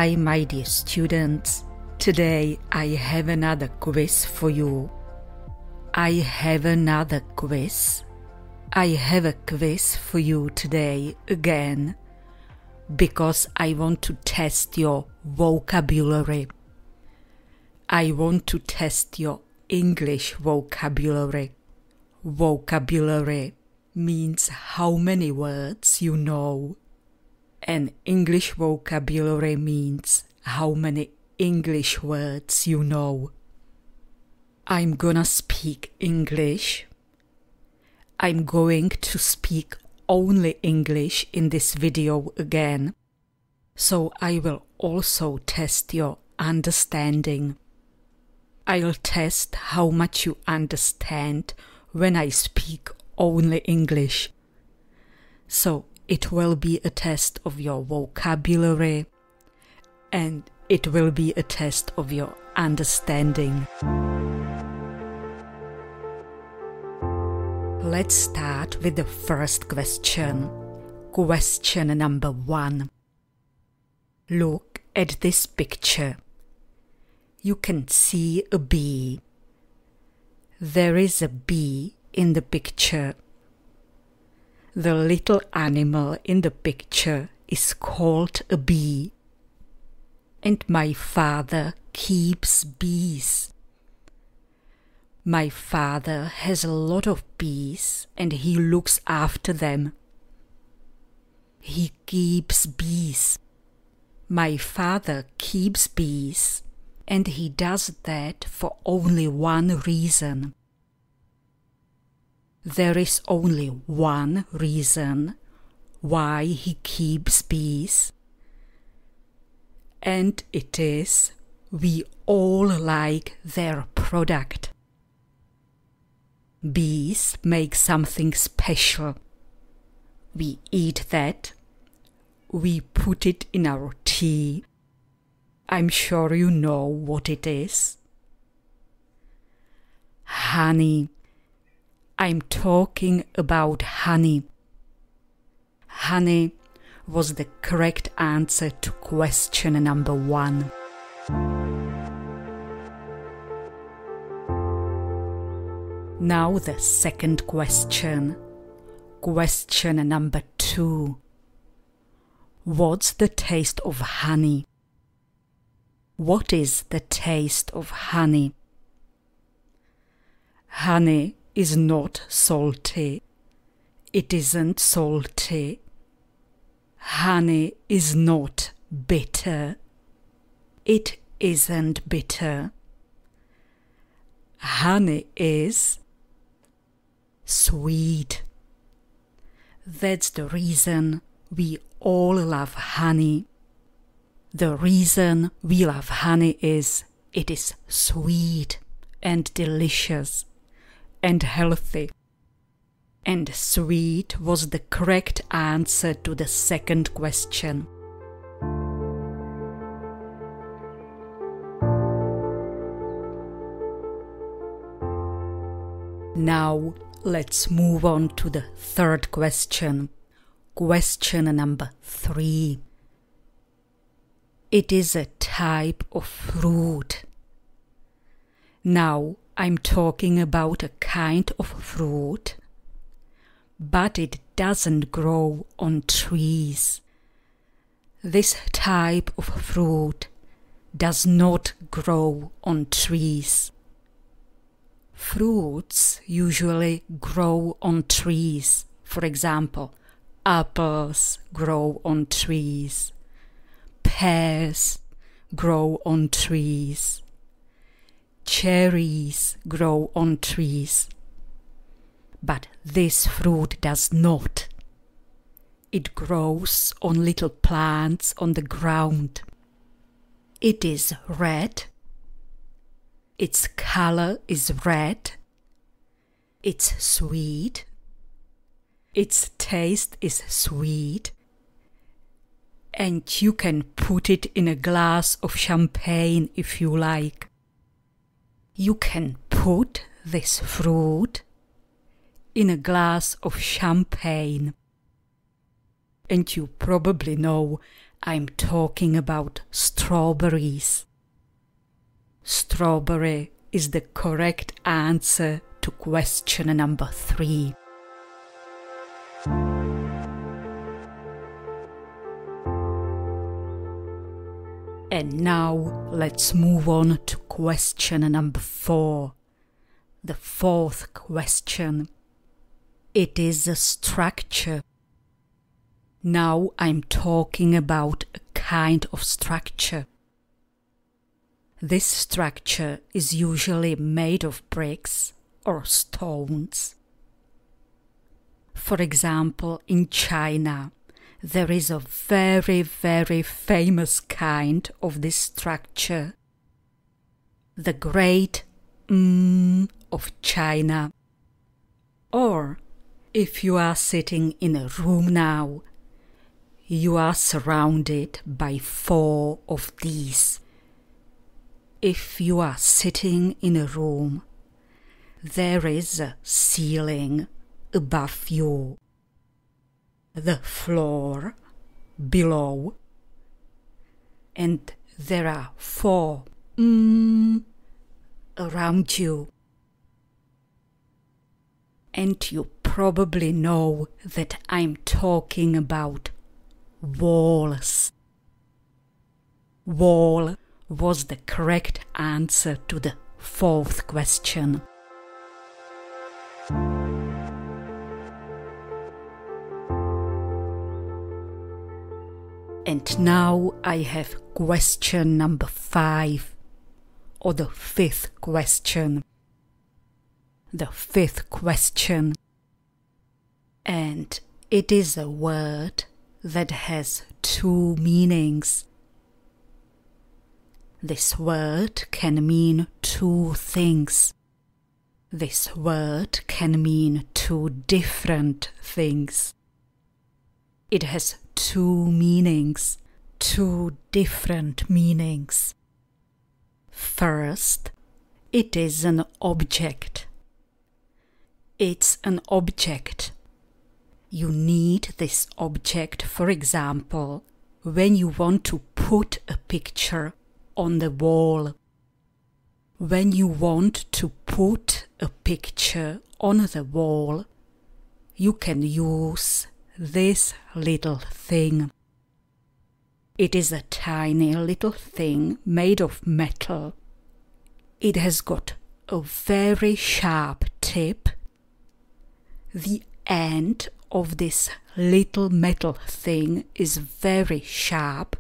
Hi, my dear students. Today I have another quiz for you. I have a quiz for you today again, because I want to test your vocabulary. I want to test your English vocabulary. Vocabulary means how many words you know. And English vocabulary means how many English words you know. I'm gonna speak English. I'm going to speak only English in this video again. So I will also test your understanding. I'll test how much you understand when I speak only English. So it will be a test of your vocabulary, and it will be a test of your understanding. Let's start with the first question. Question number 1. Look at this picture. You can see a bee. There is a bee in the picture. The little animal in the picture is called a bee. And my father keeps bees. My father has a lot of bees and he looks after them. He keeps bees. My father keeps bees, and he does that for only one reason. There is only one reason why he keeps bees, and it is we all like their product. Bees make something special. We eat that. We put it in our tea. I'm sure you know what it is. Honey. I'm talking about honey. Honey was the correct answer to question number 1. Now the second question. Question number 2. What's the taste of honey? What is the taste of honey? Honey is not salty. It isn't salty. Honey is not bitter. It isn't bitter. Honey is sweet. That's the reason we all love honey. The reason we love honey is it is sweet and delicious and healthy. And sweet was the correct answer to the second question. Now let's move on to the third question. Question number 3. It is a type of fruit. Now I'm talking about a kind of fruit, but it doesn't grow on trees. This type of fruit does not grow on trees. Fruits usually grow on trees. For example, apples grow on trees. Pears grow on trees. Cherries grow on trees. But this fruit does not. It grows on little plants on the ground. It is red. Its color is red. It's sweet. Its taste is sweet. And you can put it in a glass of champagne if you like. You can put this fruit in a glass of champagne. And you probably know I'm talking about strawberries. Strawberry is the correct answer to question number 3. And now let's move on to question number 4. The 4th question. It is a structure. Now I'm talking about a kind of structure. This structure is usually made of bricks or stones. For example, in China, there is a very, very famous kind of this structure. The Great of China. Or, if you are sitting in a room now, you are surrounded by 4 of these. If you are sitting in a room, there is a ceiling above you, the floor below, and there are 4 around you. And you probably know that I'm talking about walls. Wall was the correct answer to the 4th question. And now I have question number 5, or the 5th question. The 5th question. And it is a word that has 2 meanings. This word can mean 2 things. This word can mean 2 different things. It has 2 meanings, 2 different meanings. First, it is an object. It's an object. You need this object, for example, when you want to put a picture on the wall. When you want to put a picture on the wall, you can use this little thing. It is a tiny little thing made of metal. It has got a very sharp tip. The end of this little metal thing is very sharp.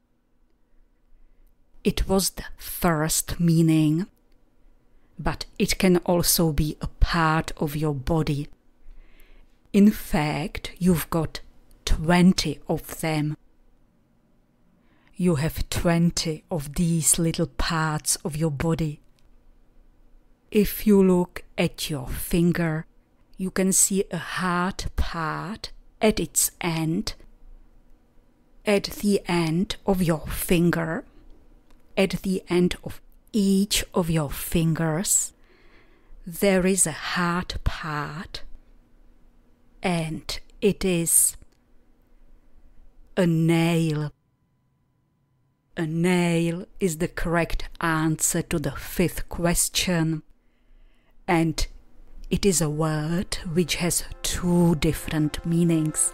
It was the first meaning, but it can also be a part of your body. In fact, you've got 20 of them. You have 20 of these little parts of your body. If you look at your finger, you can see a hard part at its end. At the end of your finger, at the end of each of your fingers, there is a hard part, and it is a nail. A nail is the correct answer to the 5th question, and it is a word which has 2 different meanings.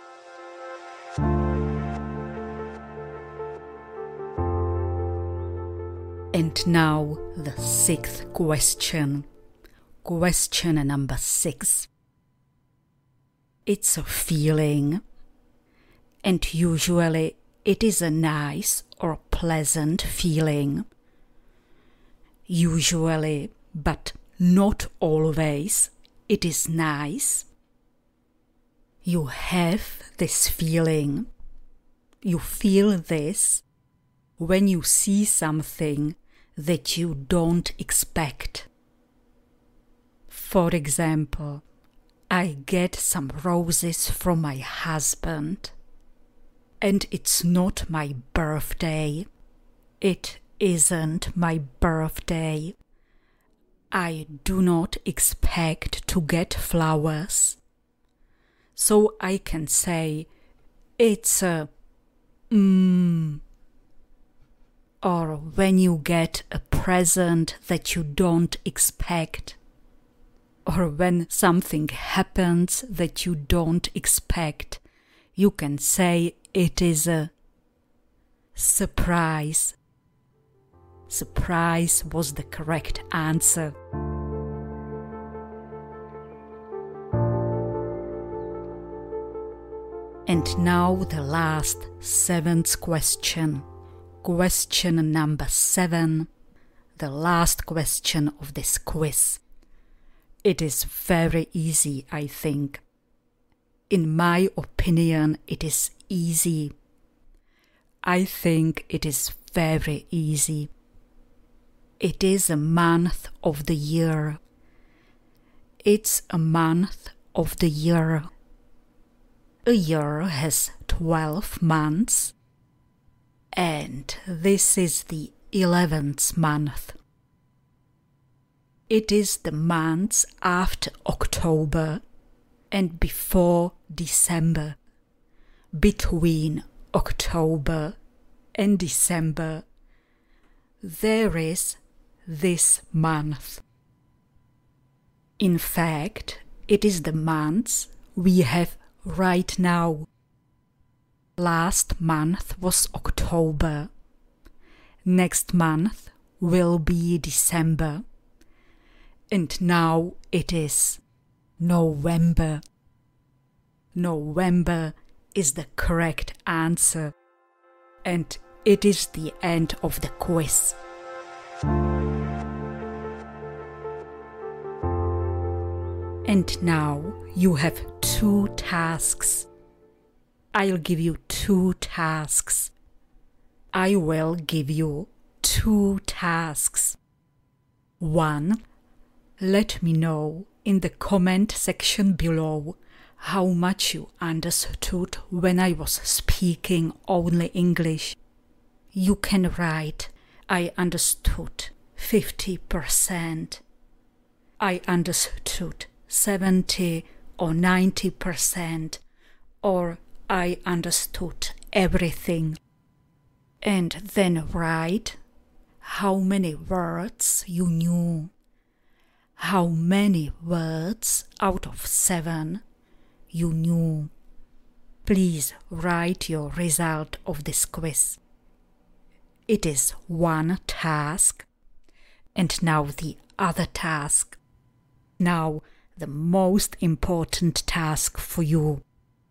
And now the 6th question. Question number 6. It's a feeling, and usually it is a nice or pleasant feeling. Usually, but not always, it is nice. You have this feeling. You feel this when you see something that you don't expect. For example, I get some roses from my husband, and it's not my birthday. It isn't my birthday. I do not expect to get flowers. So I can say, it's a Or when you get a present that you don't expect. Or when something happens that you don't expect, you can say it is a surprise. Surprise was the correct answer. And now the last, 7th question. Question number 7, the last question of this quiz. It is very easy, I think. In my opinion, it is easy. I think it is very easy. It is a month of the year. It's a month of the year. A year has 12 months, and this is the 11th month. It is the months after October and before December. Between October and December, there is this month. In fact, it is the months we have right now. Last month was October. Next month will be December. And now it is November. November is the correct answer. And it is the end of the quiz. And now you have 2 tasks. I'll give you 2 tasks. I will give you 2 tasks. 1. Let me know in the comment section below how much you understood when I was speaking only English. You can write, I understood 50%. I understood 70 or 90%, or I understood everything. And then write how many words you knew. How many words out of 7 you knew. Please write your result of this quiz. It is 1 task. And now the other task. Now the most important task for you.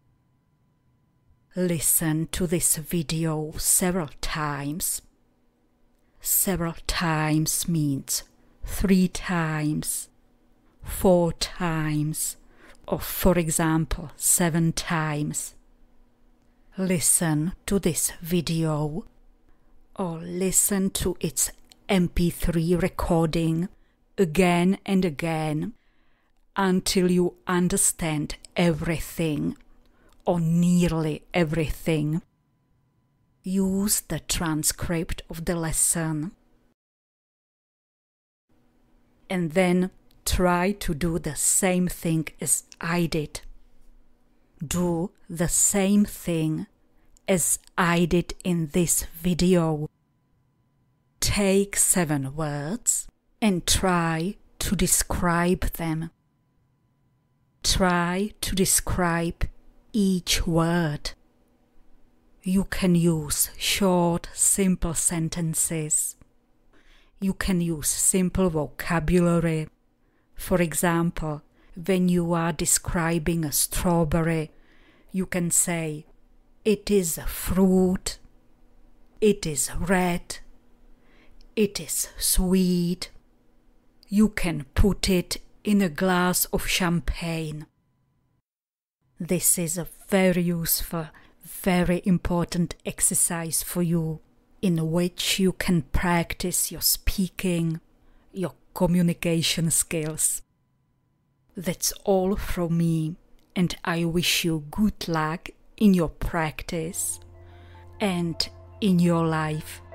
Listen to this video several times. Several times means 3 times, 4 times, or for example 7 times. Listen to this video or listen to its MP3 recording again and again until you understand everything or nearly everything. Use the transcript of the lesson and then try to do the same thing as I did. Do the same thing as I did in this video. Take 7 words and try to describe them. Try to describe each word. You can use short, simple sentences. You can use simple vocabulary. For example, when you are describing a strawberry, you can say, it is a fruit, it is red, it is sweet. You can put it in a glass of champagne. This is a very useful, very important exercise for you, in which you can practice your speaking, your communication skills. That's all from me, and I wish you good luck in your practice and in your life.